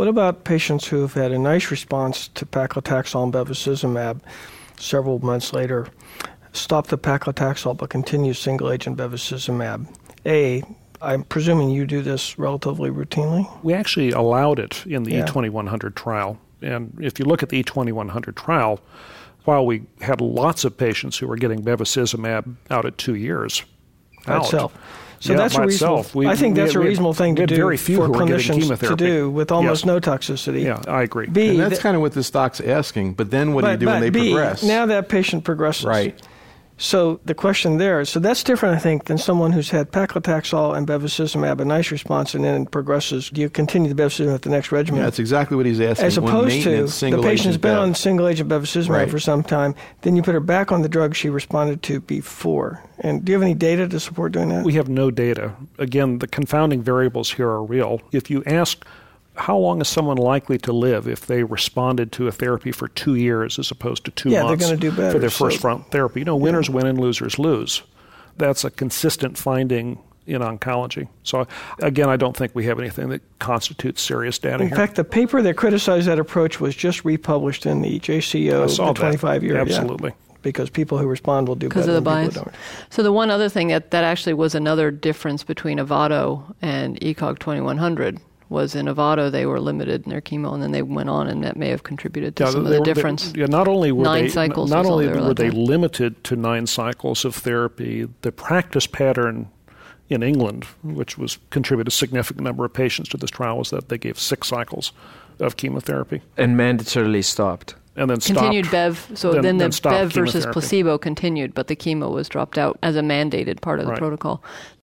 What about patients who have had a nice response to paclitaxel and bevacizumab several months later, stop the paclitaxel but continue single-agent bevacizumab? I'm presuming you do this relatively routinely? We actually allowed it in the E2100 trial. And if you look at the E2100 trial, while we had lots of patients who were getting bevacizumab out at 2 years. By itself. So that's a reasonable. I think that's a reasonable thing to do for clinicians to do with almost no toxicity. Yeah, I agree. And that's kind of what this doc's asking. But then what do you do when they progress? Now that patient progresses. Right. So the question there, so that's different, I think, than someone who's had paclitaxel and bevacizumab, a nice response, and then progresses. Do you continue the bevacizumab at the next regimen? Yeah, that's exactly what he's asking. As opposed to the patient's been on single-agent bevacizumab for some time, then you put her back on the drug she responded to before. And do you have any data to support doing that? We have no data. Again, the confounding variables here are real. If you ask how long is someone likely to live if they responded to a therapy for 2 years as opposed to 2 months they're going to do better, for their first front therapy? Winners win and losers lose. That's a consistent finding in oncology. So, again, I don't think we have anything that constitutes serious data here. In fact, the paper that criticized that approach was just republished in the JCO, the 25-year. Absolutely. Because people who respond will do better. Because of the bias. Don't. So the one other thing that actually was another difference between Avado and ECOG 2100 was in Avado they were limited in their chemo, and then they went on, and that may have contributed to some of the difference. Not only were 9 cycles. Not only were they limited to 9 cycles of therapy, the practice pattern in England, which was contributed a significant number of patients to this trial, was that they gave 6 cycles of chemotherapy. And mandatorily stopped. And then continued stopped. Bev. So then the Bev versus chemotherapy. Placebo continued, but the chemo was dropped out as a mandated part of the protocol.